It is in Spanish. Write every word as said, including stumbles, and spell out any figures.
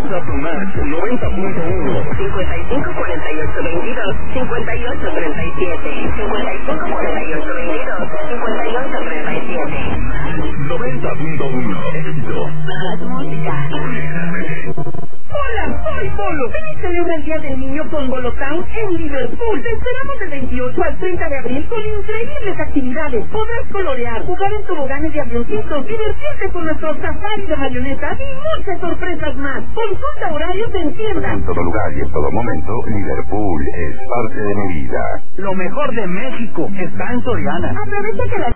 WhatsApp Max noventa punto uno. cincuenta y cinco cuarenta y ocho veintidós cincuenta y ocho treinta y siete. cincuenta y cinco cuarenta y ocho veintidós cincuenta y ocho treinta y siete. noventa punto uno. Éxito. Más música. Hola, soy Bolo. Ven y celebra el Día del Niño con Bolo Town en Liverpool. Te esperamos del veintiocho al treinta de abril con increíbles actividades. Podrás colorear, jugar en toboganes de avioncitos, divertirte con nuestros safaris de marionetas y muchas sorpresas más. Consulta horarios en tienda. En todo lugar y en todo momento, Liverpool es parte de mi vida. Lo mejor de México está en Soriana. Aprovecha que la